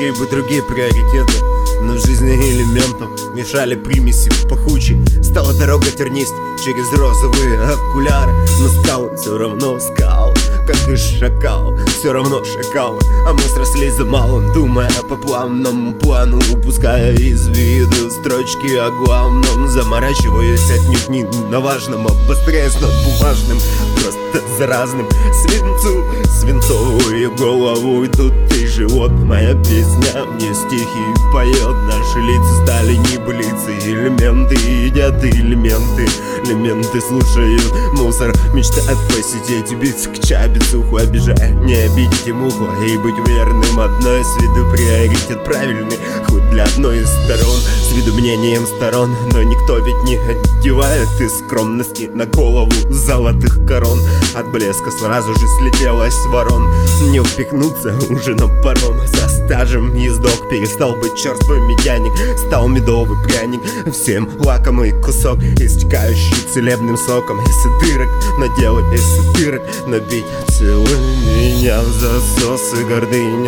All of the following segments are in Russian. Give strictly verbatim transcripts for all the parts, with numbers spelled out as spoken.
Могли бы другие приоритеты, но в жизни элементов мешали примеси пахучие. Стала дорога тернистей через розовые окуляры, но скалы все равно скал, как и шакал, все равно шакал. А мы срослись за малым, думая по плавному плану, упуская из виду строчки о главном. Заморачиваясь отнюдь не на важном, обостряясь над бумажным, просто заразным. Свинцу, свинцовую голову идут и живот. Моя песня мне стихи поет. Наши лица стали небылицы, элементы едят элементы. Элементы слушают мусор, мечтают посидеть, убить к чабицу, обижая, не обидеть ему и быть верным одной с виду приоритет правильный, хоть для одной из сторон, с виду мнением сторон. Но никто ведь не одевает из скромности на голову золотых корон. От блеска сразу же слетелась ворон, не впихнуться уже на паром. Со стажем ездок перестал быть черствый медяник, стал медовый пряник, всем лакомый кусок, истекающий целебным соком. Если дырок наделать, если дырок набить, целуй меня в засос и гордыня,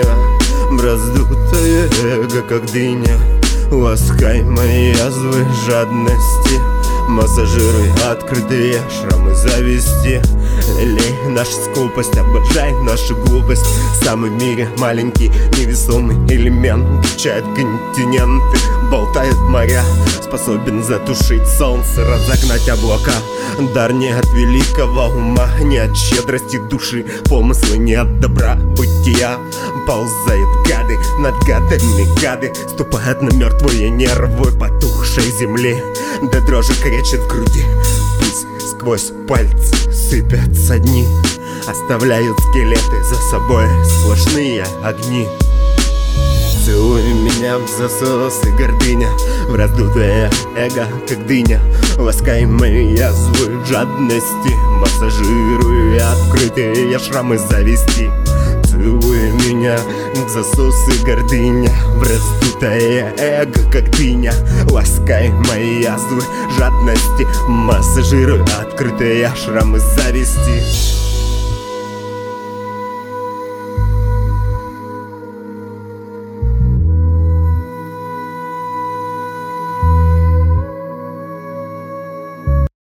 раздутое эго, как дыня. Ласкай мои язвы жадности, массажируй открытые шрамы зависти. Лей нашу скупость, обожай нашу глупость. Самый в мире маленький невесомый элемент качает континенты, болтает моря, способен затушить солнце, разогнать облака. Дар не от великого ума, не от щедрости души, помыслы не от добра бытия. Ползают гады над гадами, гады ступают на мертвые нервы потухшей земли. До дрожи кречет в груди, пусть сквозь пальцы сыпятся дни, оставляют скелеты за собой сплошные огни. Целуй меня в засос и гордыня, в раздутое эго, как дыня. Ласкай мои язвы жадности, массажируй открытые шрамы зависти. Целуй меня в засос и гордыня, в раздутое эго, как дыня. Ласкай мои язвы жадности, массажируй открытые шрамы зависти.